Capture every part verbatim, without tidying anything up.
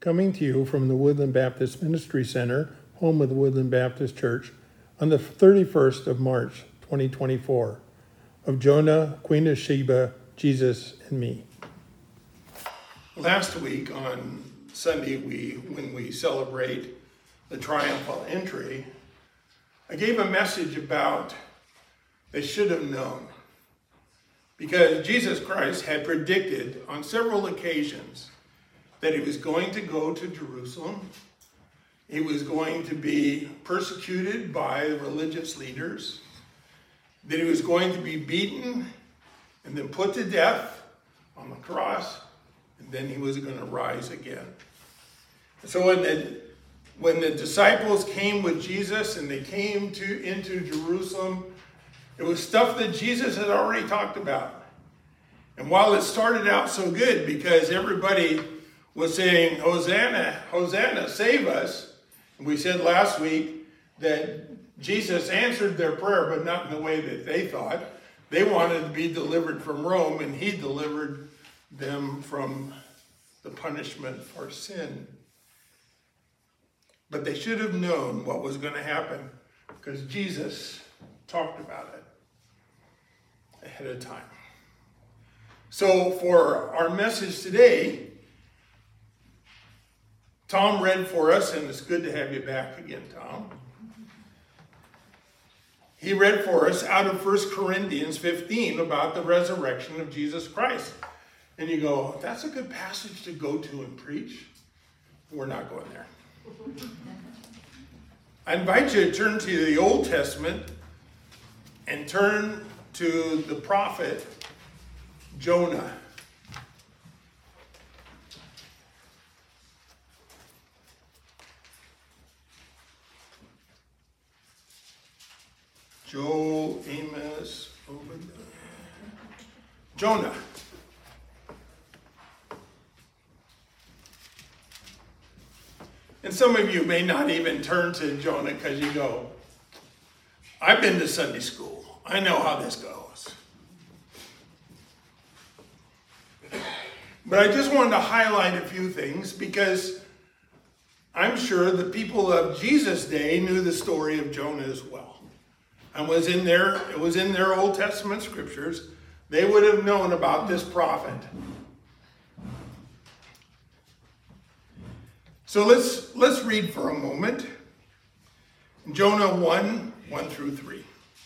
coming to you from the Woodland Baptist Ministry Center, home of the Woodland Baptist Church, on the thirty-first of March, twenty twenty-four, of Jonah, Queen of Sheba, Jesus, and me. Last week on Sunday, we when we celebrate the triumphal entry, I gave a message about they should have known. Because Jesus Christ had predicted on several occasions that he was going to go to Jerusalem. He was going to be persecuted by the religious leaders. That he was going to be beaten and then put to death on the cross. And then he was going to rise again. So when the, when the disciples came with Jesus and they came to into Jerusalem, it was stuff that Jesus had already talked about. And while it started out so good because everybody was saying, Hosanna, Hosanna, save us. And we said last week that Jesus answered their prayer, but not in the way that they thought. They wanted to be delivered from Rome, and he delivered them from the punishment for sin. But they should have known what was going to happen because Jesus talked about it ahead of time. So for our message today, Tom read for us, and it's good to have you back again, Tom. He read for us out of First Corinthians fifteen about the resurrection of Jesus Christ. And you go, that's a good passage to go to and preach. We're not going there. I invite you to turn to the Old Testament and turn to the prophet Jonah. Joel, Amos, Obadiah. Jonah. And some of you may not even turn to Jonah because you go, I've been to Sunday school. I know how this goes. But I just wanted to highlight a few things because I'm sure the people of Jesus' day knew the story of Jonah as well. And was in their, it was in their Old Testament scriptures. They would have known about this prophet. So let's let's read for a moment. Jonah one, one through three.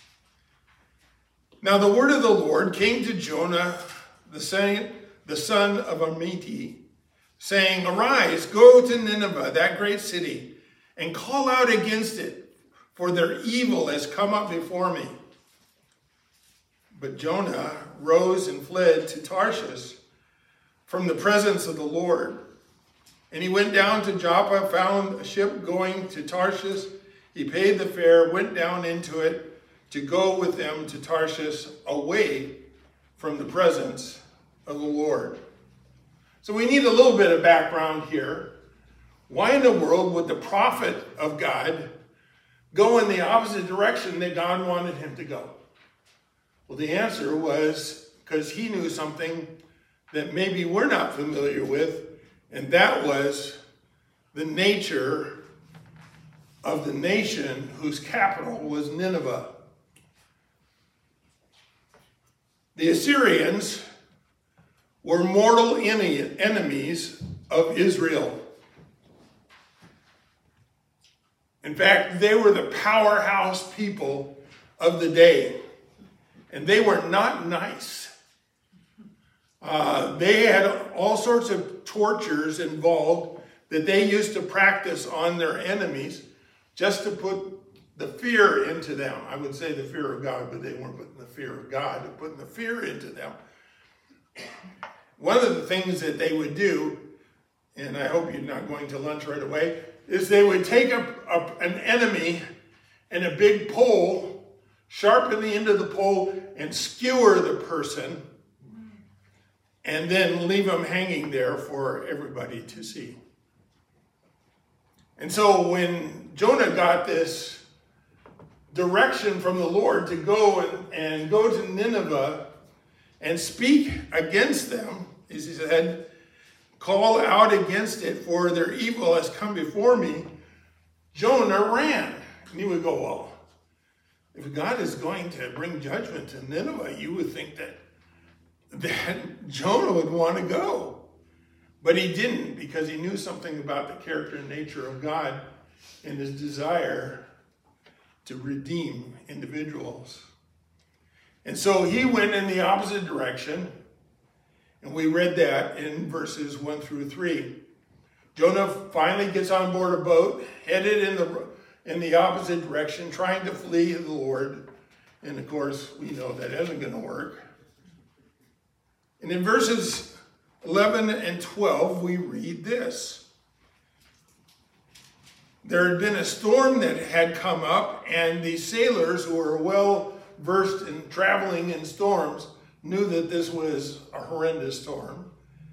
Now the word of the Lord came to Jonah, the son, the son of Amittai, saying, Arise, go to Nineveh, that great city, and call out against it, for their evil has come up before me. But Jonah rose and fled to Tarshish from the presence of the Lord. And he went down to Joppa, found a ship going to Tarshish. He paid the fare, went down into it to go with them to Tarshish away from the presence of the Lord. So we need a little bit of background here. Why in the world would the prophet of God go in the opposite direction that God wanted him to go? Well, the answer was because he knew something that maybe we're not familiar with, and that was the nature of the nation whose capital was Nineveh. The Assyrians were mortal enemies of Israel. In fact, they were the powerhouse people of the day. And they were not nice. Uh, they had all sorts of tortures involved that they used to practice on their enemies just to put the fear into them. I would say the fear of God, but they weren't putting the fear of God. They're putting the fear into them. One of the things that they would do, and I hope you're not going to lunch right away, is they would take a, a, an enemy and a big pole, sharpen the end of the pole, and skewer the person, and then leave them hanging there for everybody to see. And so when Jonah got this direction from the Lord to go and, and go to Nineveh and speak against them, as he said, call out against it, for their evil has come before me, Jonah ran. And you would go, well, if God is going to bring judgment to Nineveh, you would think that, that Jonah would want to go. But he didn't, because he knew something about the character and nature of God and his desire to redeem individuals. And so he went in the opposite direction, and we read that in verses one through three. Jonah finally gets on board a boat, headed in the in the opposite direction, trying to flee the Lord. And of course, we know that isn't going to work. And in verses eleven and twelve, we read this. There had been a storm that had come up, and the sailors who were well versed in traveling in storms knew that this was a horrendous storm.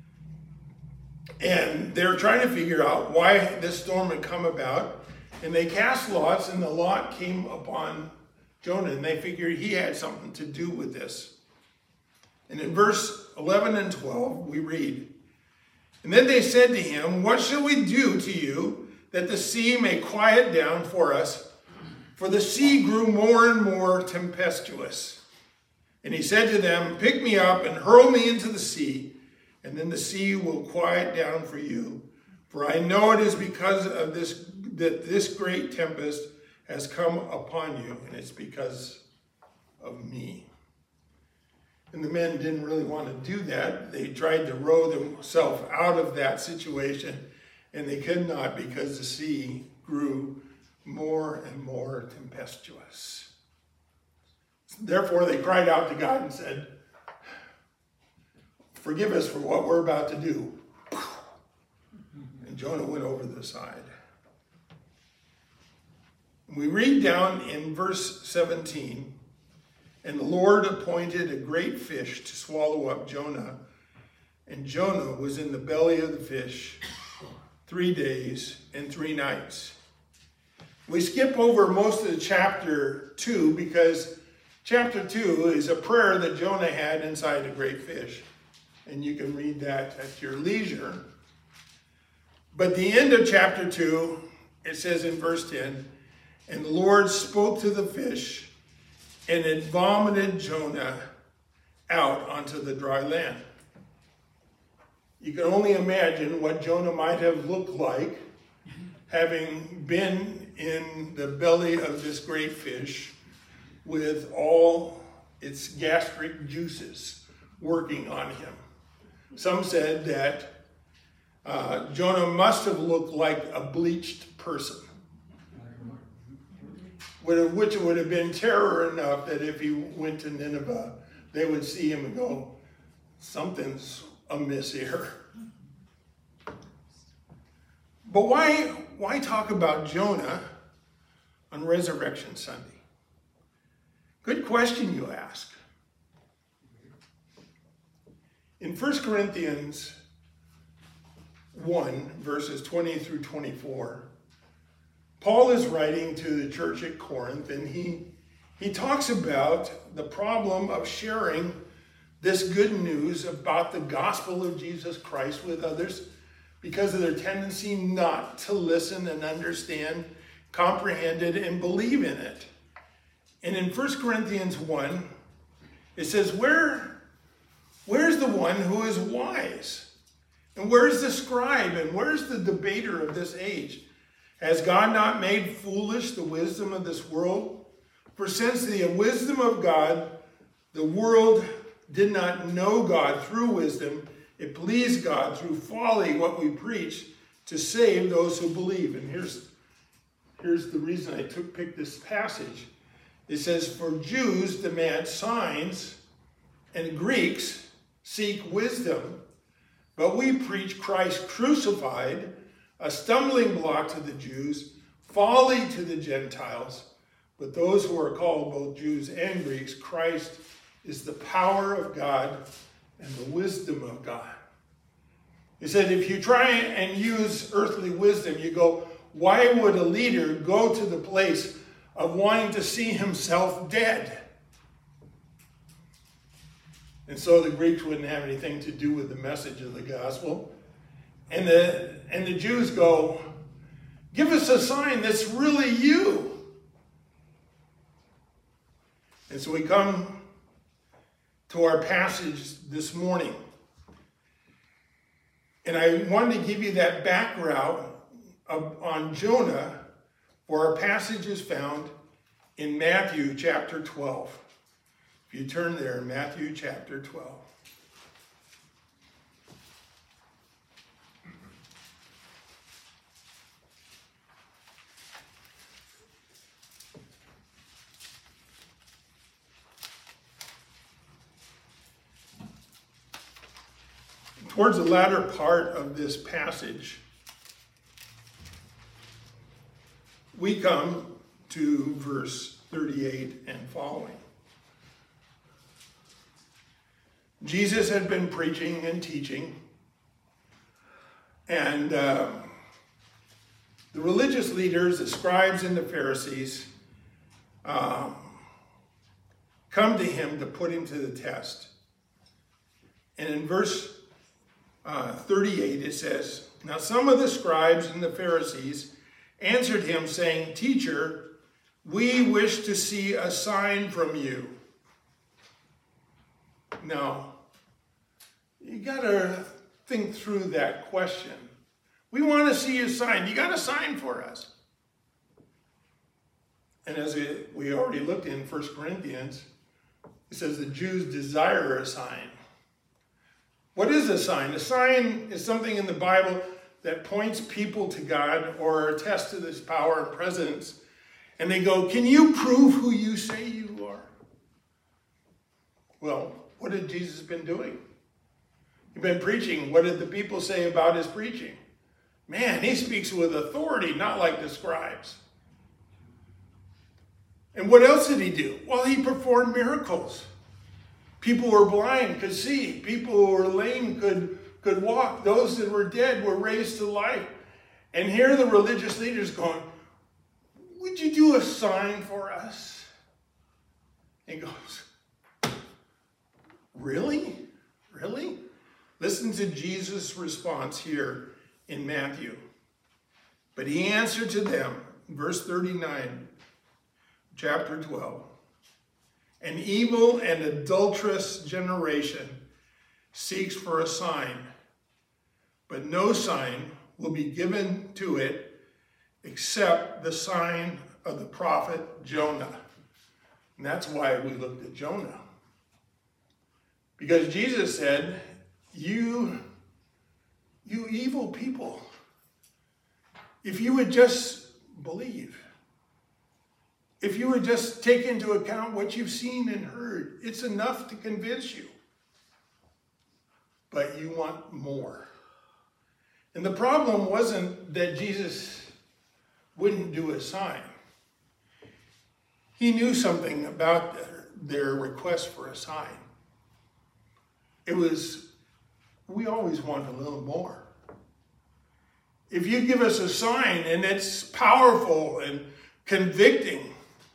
And they were trying to figure out why this storm had come about. And they cast lots, and the lot came upon Jonah, and they figured he had something to do with this. And in verse eleven and twelve, we read, "And then they said to him, 'What shall we do to you that the sea may quiet down for us?' For the sea grew more and more tempestuous. And he said to them, 'Pick me up and hurl me into the sea, and then the sea will quiet down for you. For I know it is because of this that this great tempest has come upon you, and it's because of me.'" And the men didn't really want to do that. They tried to row themselves out of that situation, and they could not, because the sea grew more and more tempestuous. Therefore, they cried out to God and said, "Forgive us for what we're about to do." And Jonah went over the side. We read down in verse seventeen, "And the Lord appointed a great fish to swallow up Jonah. And Jonah was in the belly of the fish three days and three nights." We skip over most of chapter two, because chapter two is a prayer that Jonah had inside a great fish. And you can read that at your leisure. But the end of chapter two, it says in verse ten, "And the Lord spoke to the fish, and it vomited Jonah out onto the dry land." You can only imagine what Jonah might have looked like, having been in the belly of this great fish with all its gastric juices working on him. Some said that uh, Jonah must have looked like a bleached person, which would have been terror enough that if he went to Nineveh, they would see him and go, "Something's amiss here." But why, why talk about Jonah on Resurrection Sunday? Good question, you ask. In First Corinthians one, verses twenty through twenty-four, Paul is writing to the church at Corinth, and he, he talks about the problem of sharing this good news about the gospel of Jesus Christ with others, because of their tendency not to listen and understand, comprehend it, and believe in it. And in First Corinthians one, it says, Where, where's the one who is wise? And where's the scribe? And where's the debater of this age? Has God not made foolish the wisdom of this world? For since the wisdom of God, the world did not know God through wisdom, it pleased God through folly, what we preach, to save those who believe. And here's, here's the reason I took picked this passage. It says, "For Jews demand signs, and Greeks seek wisdom, but we preach Christ crucified, a stumbling block to the Jews, folly to the Gentiles. But those who are called, both Jews and Greeks, Christ is the power of God and the wisdom of God." He said, if you try and use earthly wisdom, you go, why would a leader go to the place of wanting to see himself dead? And so the Greeks wouldn't have anything to do with the message of the gospel. And the, and the Jews go, give us a sign that's really you. And so we come to our passage this morning. And I wanted to give you that background of, on Jonah, for our passage is found in Matthew chapter twelve. If you turn there, Matthew chapter twelve. Towards the latter part of this passage, we come to verse thirty-eight and following. Jesus had been preaching and teaching, and uh, the religious leaders, the scribes and the Pharisees, um, come to him to put him to the test. And in verse uh, thirty-eight, it says, "Now some of the scribes and the Pharisees answered him, saying, 'Teacher, we wish to see a sign from you.'" Now, you got to think through that question. We want to see a sign. You got a sign for us. And as we already looked in First Corinthians, it says the Jews desire a sign. What is a sign? A sign is something in the Bible that points people to God or attests to this power and presence. And they go, can you prove who you say you are? Well, what had Jesus been doing? He'd been preaching. What did the people say about his preaching? Man, he speaks with authority, not like the scribes. And what else did he do? Well, he performed miracles. People who were blind could see. People who were lame could, could walk. Those that were dead were raised to life. And here are the religious leaders going, would you do a sign for us? And he goes, really? Really? Listen to Jesus' response here in Matthew. But he answered to them, verse thirty-nine, chapter twelve, "An evil and adulterous generation seeks for a sign, but no sign will be given to it except the sign of the prophet Jonah." And that's why we looked at Jonah. Because Jesus said, you, you evil people, if you would just believe, if you would just take into account what you've seen and heard, it's enough to convince you. But you want more. And the problem wasn't that Jesus wouldn't do a sign. He knew something about their, their request for a sign. It was, we always want a little more. If you give us a sign and it's powerful and convicting,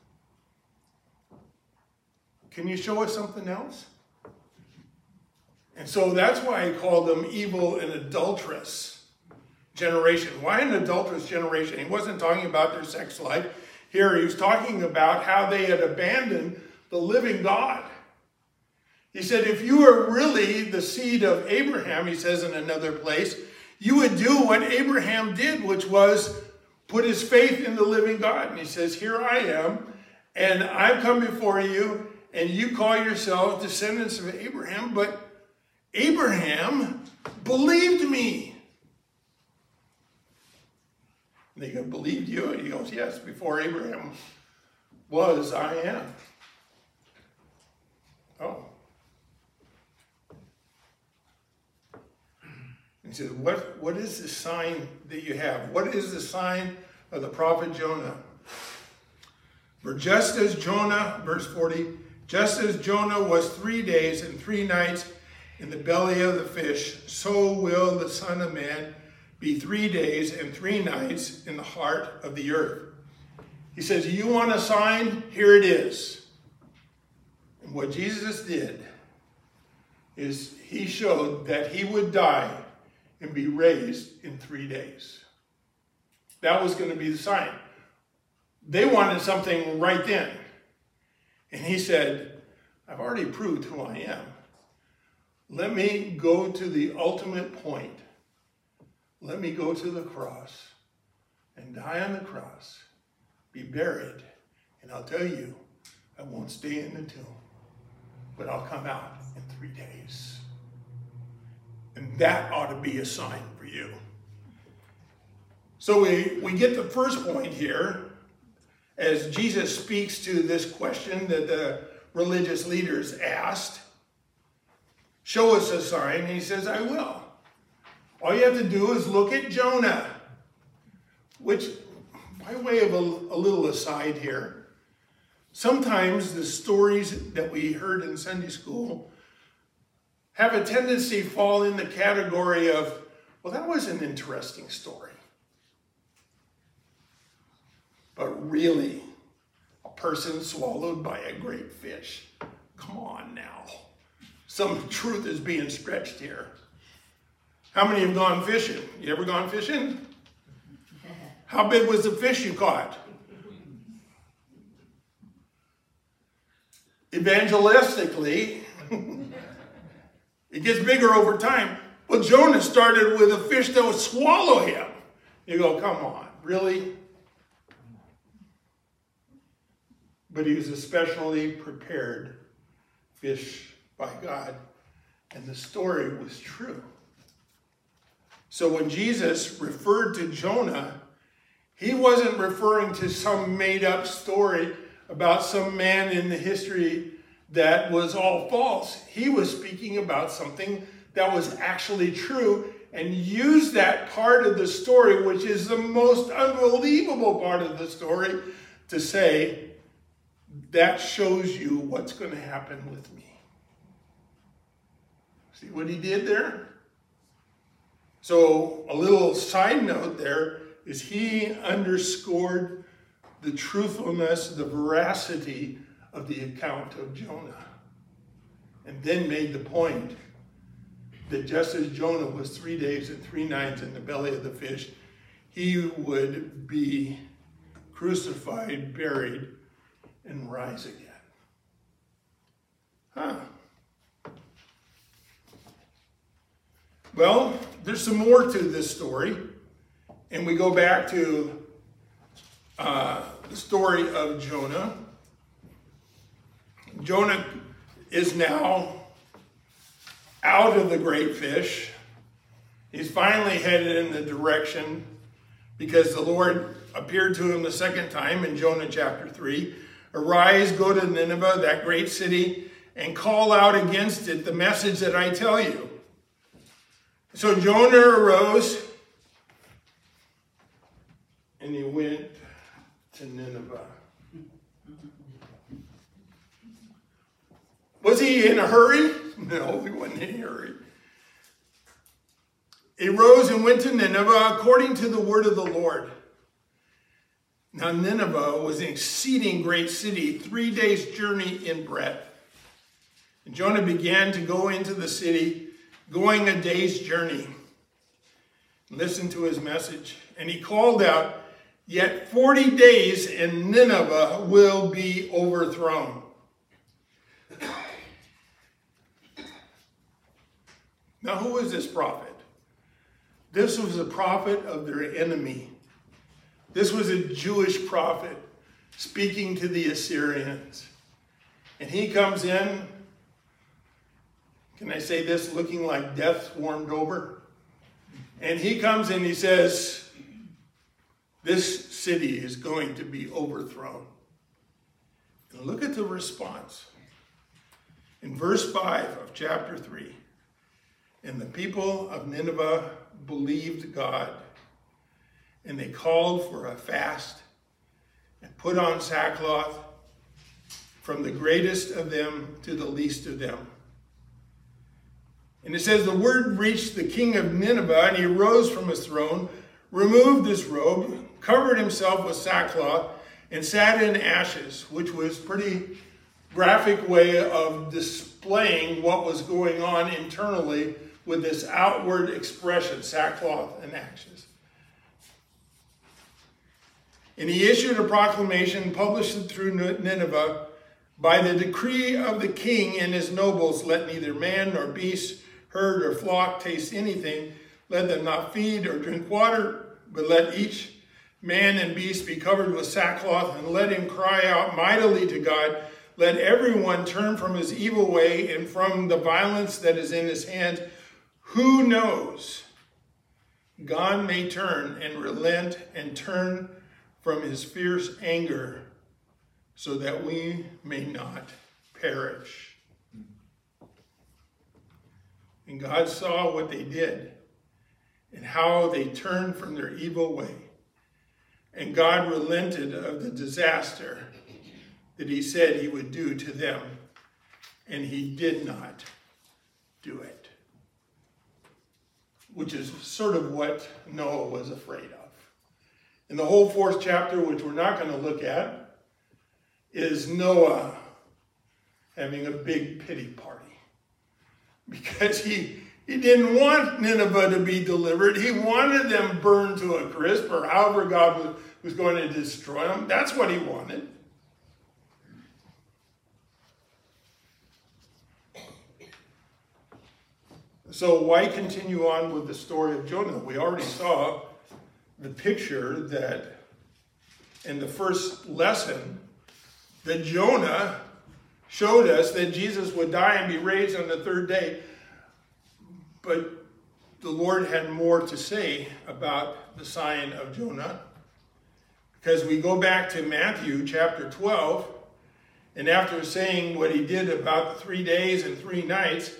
can you show us something else? And so that's why he called them evil and adulterous generation. Why an adulterous generation? He wasn't talking about their sex life. Here he was talking about how they had abandoned the living God. He said, if you are really the seed of Abraham, he says in another place, you would do what Abraham did, which was put his faith in the living God. And he says, here I am, and I've come before you, and you call yourselves descendants of Abraham, but Abraham believed me. And they go, believed you? And he goes, yes, before Abraham was, I am. Oh. He says, what, what is the sign that you have? What is the sign of the prophet Jonah? For just as Jonah, verse forty, just as Jonah was three days and three nights in the belly of the fish, so will the Son of Man be three days and three nights in the heart of the earth. He says, you want a sign? Here it is. And what Jesus did is he showed that he would die and be raised in three days. That was going to be the sign. They wanted something right then. And he said, I've already proved who I am. Let me go to the ultimate point. Let me go to the cross and die on the cross, be buried, and I'll tell you, I won't stay in the tomb, but I'll come out in three days. And that ought to be a sign for you. So we, we get the first point here as Jesus speaks to this question that the religious leaders asked. Show us a sign. And he says, I will. All you have to do is look at Jonah. Which, by way of a, a little aside here, sometimes the stories that we heard in Sunday school have a tendency to fall in the category of, well, that was an interesting story. But really, a person swallowed by a great fish. Come on now. Some truth is being stretched here. How many have gone fishing? You ever gone fishing? How big was the fish you caught? Evangelistically, it gets bigger over time. Well, Jonah started with a fish that would swallow him. You go, come on, really? But he was a specially prepared fish by God, and the story was true. So when Jesus referred to Jonah, he wasn't referring to some made-up story about some man in the history that was all false. He was speaking about something that was actually true and used that part of the story, which is the most unbelievable part of the story, to say, that shows you what's going to happen with me. See what he did there? So a little side note there is he underscored the truthfulness, the veracity of the account of Jonah. And then made the point that just as Jonah was three days and three nights in the belly of the fish, he would be crucified, buried, and rise again. Huh. Well, there's some more to this story. And we go back to uh, the story of Jonah. Jonah is now out of the great fish. He's finally headed in the direction because the Lord appeared to him the second time in Jonah chapter three. Arise, go to Nineveh, that great city, and call out against it the message that I tell you. So Jonah arose and he went to Nineveh. Was he in a hurry? No, he wasn't in a hurry. He rose and went to Nineveh according to the word of the Lord. Now Nineveh was an exceeding great city, three days' journey in breadth. And Jonah began to go into the city, going a day's journey. Listen to his message. And he called out, yet forty days and Nineveh will be overthrown. Now, who was this prophet? This was a prophet of their enemy. This was a Jewish prophet speaking to the Assyrians. And he comes in, can I say this, looking like death swarmed over. And he comes in, he says, this city is going to be overthrown. And look at the response. In verse five of chapter three, and the people of Nineveh believed God, and they called for a fast and put on sackcloth from the greatest of them to the least of them. And it says the word reached the king of Nineveh, and he rose from his throne, removed his robe, covered himself with sackcloth, and sat in ashes, which was a pretty graphic way of displaying what was going on internally with this outward expression, sackcloth and ashes. And he issued a proclamation, published it through Nineveh, by the decree of the king and his nobles, let neither man nor beast, herd or flock taste anything. Let them not feed or drink water, but let each man and beast be covered with sackcloth, and let him cry out mightily to God. Let everyone turn from his evil way and from the violence that is in his hand. Who knows? God may turn and relent and turn from his fierce anger, so that we may not perish. And God saw what they did and how they turned from their evil way. And God relented of the disaster that he said he would do to them. And he did not do it. Which is sort of what Noah was afraid of. In the whole fourth chapter, which we're not going to look at, is Noah having a big pity party. Because he, he didn't want Nineveh to be delivered. He wanted them burned to a crisp, or however God was, was going to destroy them. That's what he wanted. So why continue on with the story of Jonah? We already saw the picture that in the first lesson that Jonah showed us that Jesus would die and be raised on the third day. But the Lord had more to say about the sign of Jonah. Because we go back to Matthew chapter twelve, and after saying what he did about the three days and three nights,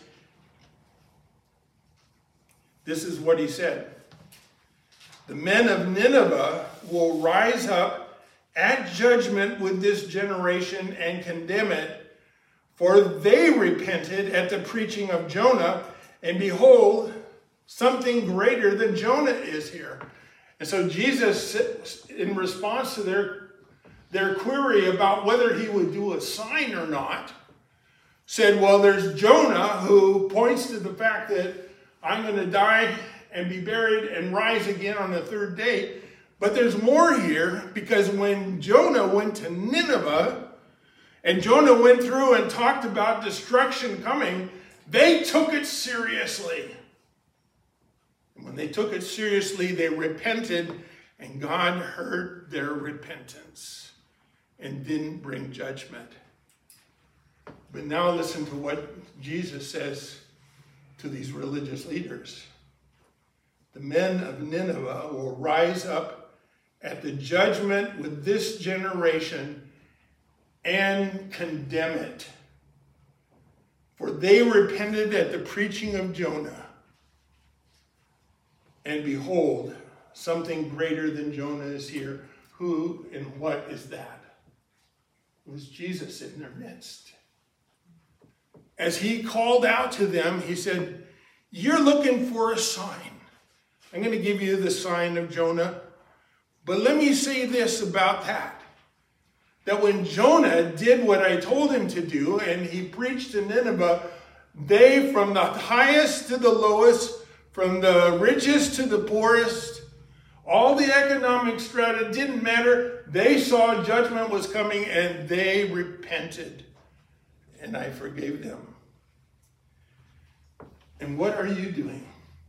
this is what he said. The men of Nineveh will rise up at judgment with this generation and condemn it, for they repented at the preaching of Jonah, and behold, something greater than Jonah is here. And so Jesus, in response to their, their query about whether he would do a sign or not, said, well, there's Jonah, who points to the fact that I'm going to die and be buried and rise again on the third day. But there's more here, because when Jonah went to Nineveh, and Jonah went through and talked about destruction coming, they took it seriously. And when they took it seriously, they repented, and God heard their repentance and didn't bring judgment. But now listen to what Jesus says to these religious leaders. The men of Nineveh will rise up at the judgment with this generation and condemn it. For they repented at the preaching of Jonah. And behold, something greater than Jonah is here. Who and what is that? It was Jesus in their midst. As he called out to them, he said, you're looking for a sign. I'm going to give you the sign of Jonah. But let me say this about that. That when Jonah did what I told him to do, and he preached to Nineveh, they, from the highest to the lowest, from the richest to the poorest, all the economic strata, didn't matter. They saw judgment was coming, and they repented. And I forgave them. And what are you doing?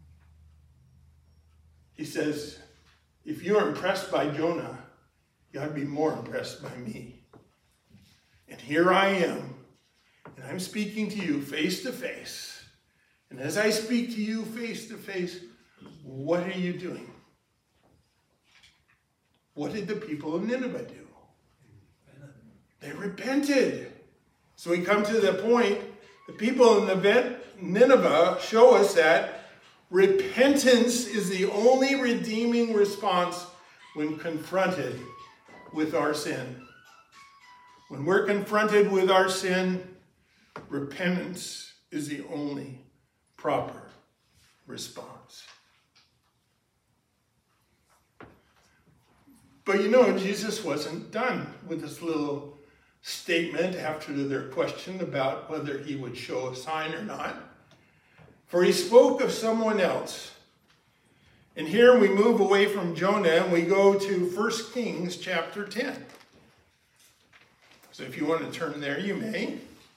He says, if you're impressed by Jonah, you ought to be more impressed by me. And here I am, and I'm speaking to you face to face. And as I speak to you face to face, what are you doing? What did the people of Nineveh do? They repented. So we come to the point, the people in Nineveh show us that repentance is the only redeeming response when confronted with our sin. When we're confronted with our sin, repentance is the only proper response. But you know, Jesus wasn't done with this little statement after their question about whether he would show a sign or not. for he spoke of someone else. And here we move away from Jonah and we go to First Kings chapter ten. So if you want to turn there, you may.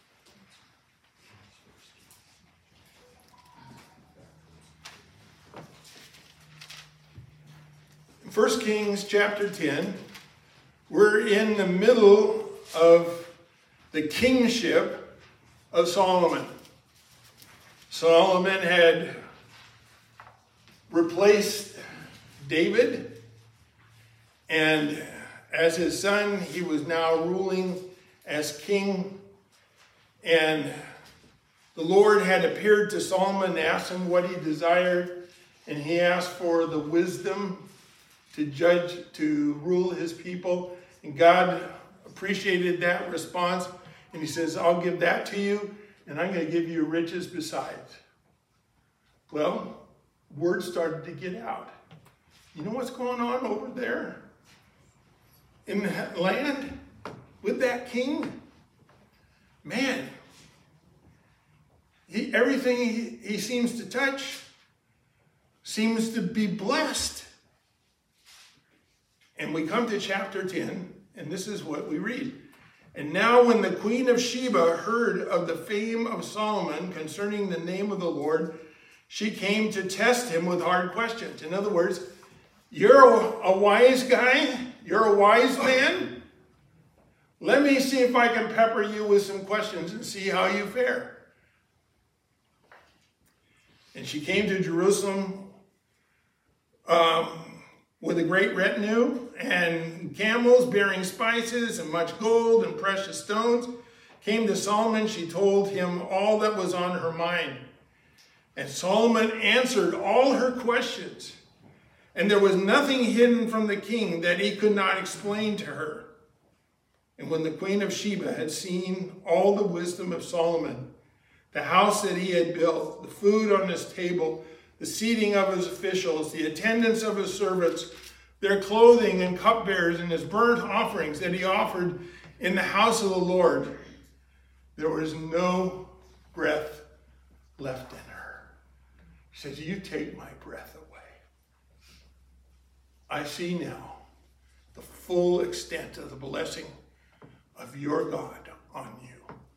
First Kings chapter ten, we're in the middle of the kingship of Solomon. Solomon had replaced David, and as his son, he was now ruling as king. And the Lord had appeared to Solomon and asked him what he desired, and he asked for the wisdom to judge, to rule his people. And God appreciated that response. And he says, I'll give that to you, and I'm going to give you riches besides. Well, word started to get out. You know what's going on over there in that land with that king? Man, he, everything he, he seems to touch seems to be blessed. And we come to chapter ten, and this is what we read. And now when the queen of Sheba heard of the fame of Solomon concerning the name of the Lord, she came to test him with hard questions. In other words, you're a, a wise guy? You're a wise man? Let me see if I can pepper you with some questions and see how you fare. And she came to Jerusalem um, with a great retinue and camels bearing spices and much gold and precious stones. Came to Solomon, she told him all that was on her mind. And Solomon answered all her questions. And there was nothing hidden from the king that he could not explain to her. And when the queen of Sheba had seen all the wisdom of Solomon, the house that he had built, the food on his table, the seating of his officials, the attendance of his servants, their clothing and cupbearers, and his burnt offerings that he offered in the house of the Lord, there was no breath left in her. He says, you take my breath away. I see now the full extent of the blessing of your God on you.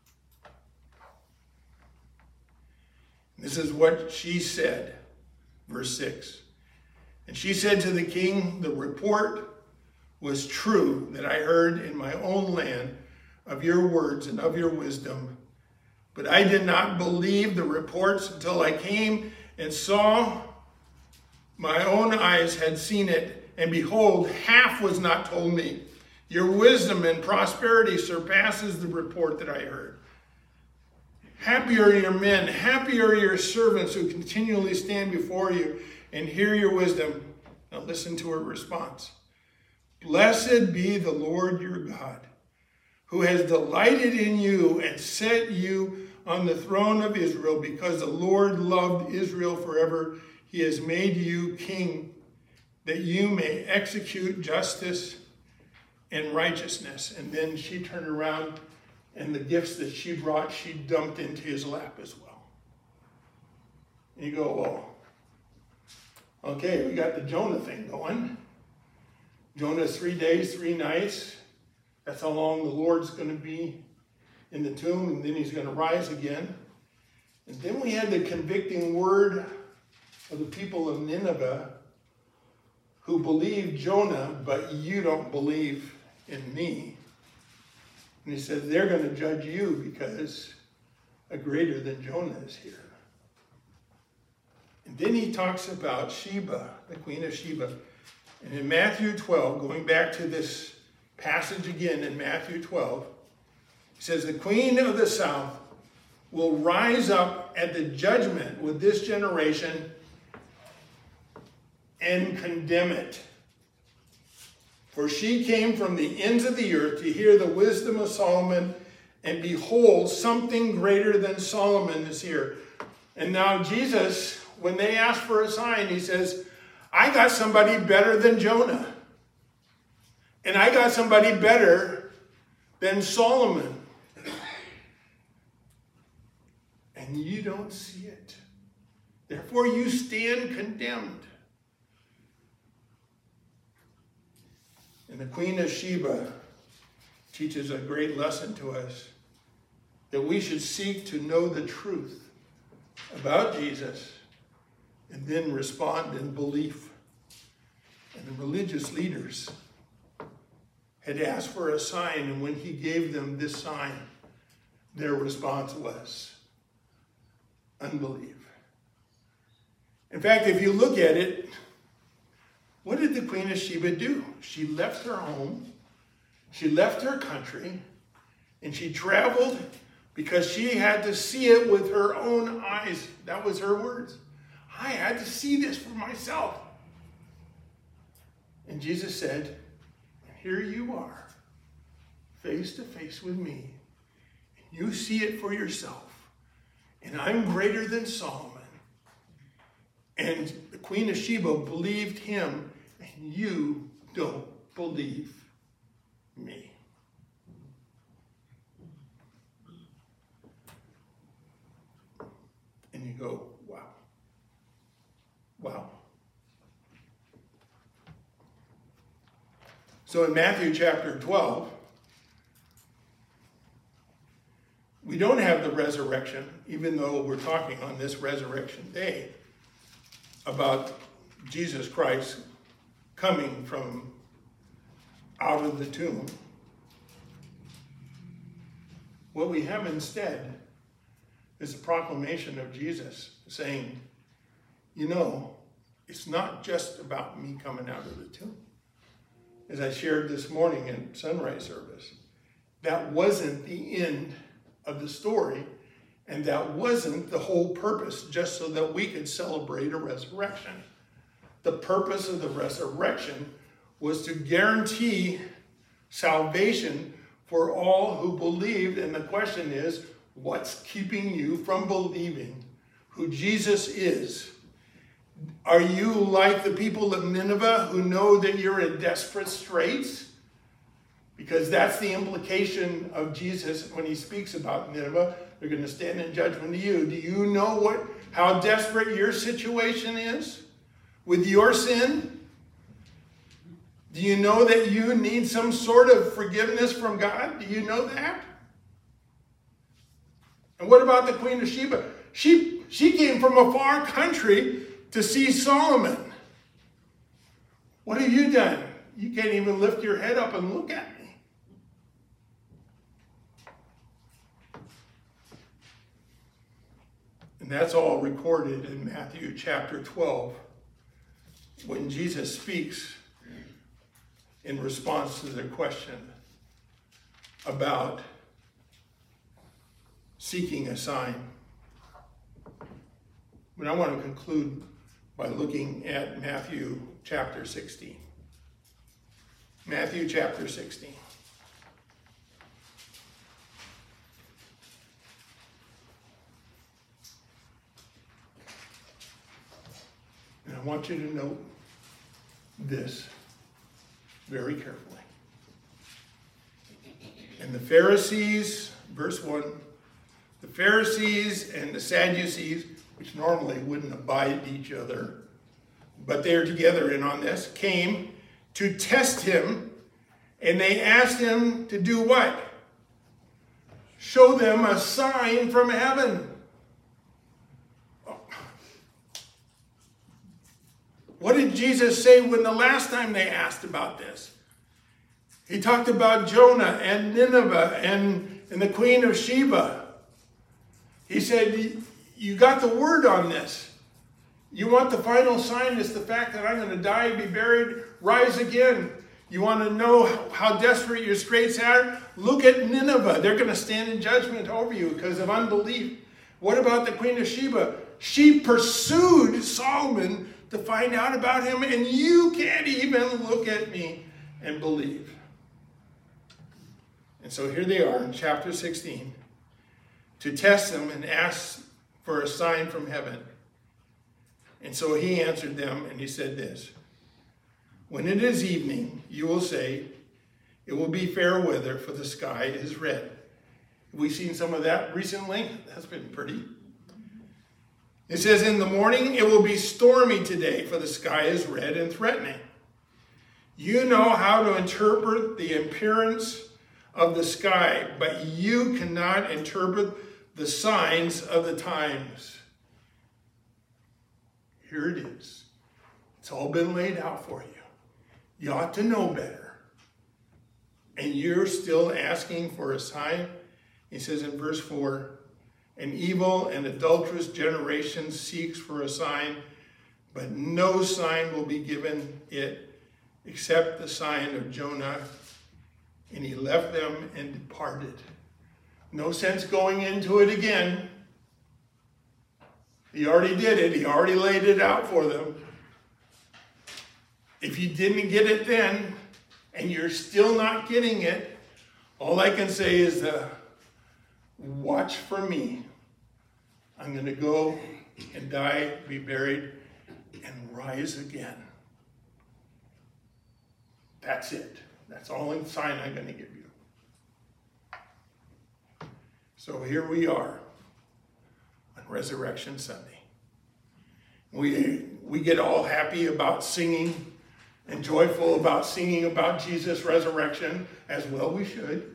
This is what she said, verse six. And she said to the king, the report was true that I heard in my own land of your words and of your wisdom. But I did not believe the reports until I came and saw, my own eyes had seen it. And behold, half was not told me. Your wisdom and prosperity surpasses the report that I heard. Happy are your men, happy are your servants who continually stand before you and hear your wisdom. Now listen to her response. Blessed be the Lord your God, who has delighted in you and set you on the throne of Israel, because the Lord loved Israel forever. He has made you king, that you may execute justice and righteousness. And then she turned around, and the gifts that she brought, she dumped into his lap as well. And you go, well, okay, we got the Jonah thing going. Jonah's three days, three nights. That's how long the Lord's going to be in the tomb, and then he's going to rise again. And then we had the convicting word of the people of Nineveh, who believe Jonah, but you don't believe in me. And he says, they're going to judge you because a greater than Jonah is here. And then he talks about Sheba, the queen of Sheba. And in Matthew twelve, going back to this passage again in Matthew twelve, he says, the queen of the south will rise up at the judgment with this generation and condemn it. For she came from the ends of the earth to hear the wisdom of Solomon, and behold, something greater than Solomon is here. And now Jesus, when they ask for a sign, he says, I got somebody better than Jonah. And I got somebody better than Solomon. And you don't see it. Therefore you stand condemned. And the Queen of Sheba teaches a great lesson to us, that we should seek to know the truth about Jesus and then respond in belief. And the religious leaders had asked for a sign, and when he gave them this sign, their response was unbelief. In fact, if you look at it, what did the Queen of Sheba do? She left her home, she left her country, and she traveled because she had to see it with her own eyes. That was her words. I had to see this for myself. And Jesus said, here you are, face to face with me. And you see it for yourself. And I'm greater than Solomon. And the Queen of Sheba believed him, and you don't believe me. And you go, wow. Wow. So in Matthew chapter twelve, we don't have the resurrection, even though we're talking on this resurrection day about Jesus Christ coming from out of the tomb. What we have instead is a proclamation of Jesus saying, you know, it's not just about me coming out of the tomb. As I shared this morning in sunrise service, that wasn't the end of the story, and that wasn't the whole purpose, just so that we could celebrate a resurrection. The purpose of the resurrection was to guarantee salvation for all who believed, and the question is, what's keeping you from believing who Jesus is? Are you like the people of Nineveh who know that you're in desperate straits? Because that's the implication of Jesus when he speaks about Nineveh. They're going to stand in judgment to you. Do you know what, how desperate your situation is with your sin? Do you know that you need some sort of forgiveness from God? Do you know that? And what about the Queen of Sheba? She, she came from a far country to see Solomon. What have you done? You can't even lift your head up and look at me. And that's all recorded in Matthew chapter twelve, when Jesus speaks in response to their question about seeking a sign. But I want to conclude by looking at Matthew chapter sixteen. Matthew chapter sixteen. And I want you to note this very carefully. And the Pharisees, verse one, the Pharisees and the Sadducees, which normally wouldn't abide each other, but they're together in on this, came to test him, and they asked him to do what? Show them a sign from heaven. What did Jesus say when the last time they asked about this? He talked about Jonah and Nineveh and, and the Queen of Sheba. He said, you got the word on this. You want the final sign is the fact that I'm going to die, be buried, rise again. You want to know how desperate your straits are? Look at Nineveh. They're going to stand in judgment over you because of unbelief. What about the Queen of Sheba? She pursued Solomon to find out about him, and you can't even look at me and believe. And so here they are in chapter sixteen to test him and ask for a sign from heaven. And so he answered them, and he said this: when it is evening, you will say, it will be fair weather, for the sky is red. Have we seen some of that recently? That's been pretty. It says, in the morning it will be stormy today, for the sky is red and threatening. You know how to interpret the appearance of the sky, but you cannot interpret the signs of the times. Here it is. It's all been laid out for you. You ought to know better. And you're still asking for a sign? He says in verse four, an evil and adulterous generation seeks for a sign, but no sign will be given it except the sign of Jonah. And he left them and departed. No sense going into it again. He already did it. He already laid it out for them. If you didn't get it then, and you're still not getting it, all I can say is, uh, watch for me. I'm going to go and die, be buried, and rise again. That's it. That's the only sign I'm going to give you. So here we are on Resurrection Sunday. We, we get all happy about singing and joyful about singing about Jesus' resurrection, as well we should.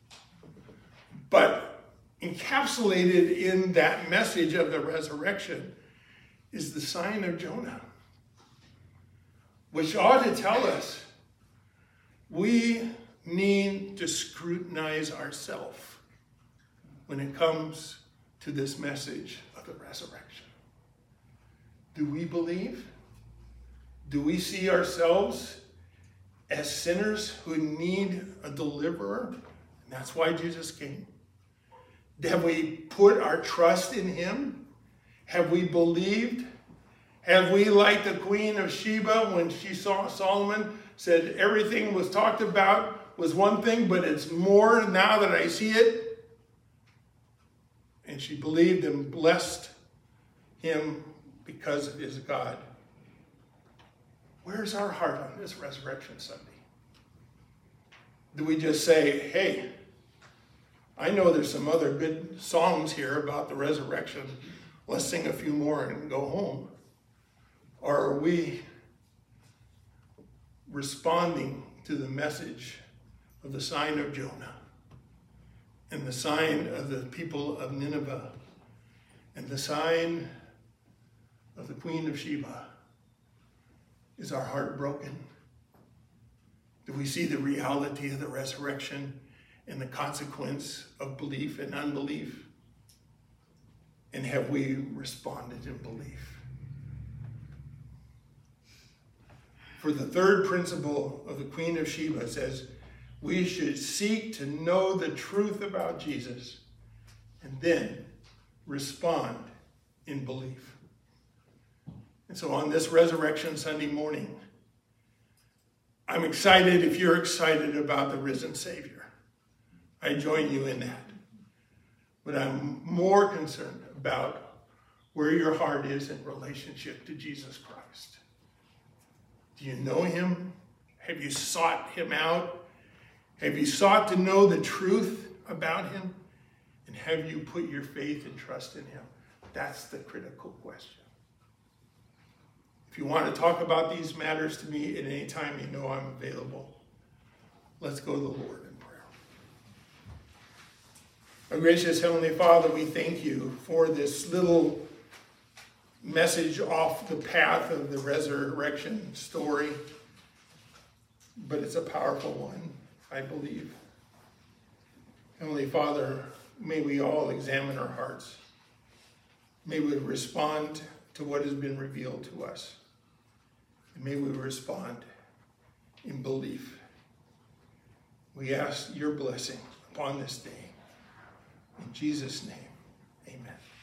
But encapsulated in that message of the resurrection is the sign of Jonah, which ought to tell us we need to scrutinize ourselves when it comes to this message of the resurrection. Do we believe? Do we see ourselves as sinners who need a deliverer? And that's why Jesus came. Have we put our trust in him? Have we believed? Have we, like the Queen of Sheba, when she saw Solomon, said everything was talked about was one thing, but it's more now that I see it? And she believed and blessed him because of his God. Where's our heart on this Resurrection Sunday? Do we just say, hey, I know there's some other good songs here about the resurrection. Let's sing a few more and go home. Or are we responding to the message of the sign of Jonah and the sign of the people of Nineveh and the sign of the Queen of Sheba? Is our heart broken? Do we see the reality of the resurrection and the consequence of belief and unbelief? And have we responded in belief? For the third principle of the Queen of Sheba says, we should seek to know the truth about Jesus and then respond in belief. And so on this Resurrection Sunday morning, I'm excited if you're excited about the risen Savior. I join you in that. But I'm more concerned about where your heart is in relationship to Jesus Christ. Do you know him? Have you sought him out? Have you sought to know the truth about him? And have you put your faith and trust in him? That's the critical question. If you want to talk about these matters to me at any time, you know I'm available. Let's go to the Lord in prayer. Our gracious Heavenly Father, we thank you for this little message off the path of the resurrection story. But it's a powerful one, I believe. Heavenly Father, may we all examine our hearts. May we respond to what has been revealed to us. And may we respond in belief. We ask your blessing upon this day. In Jesus' name, amen.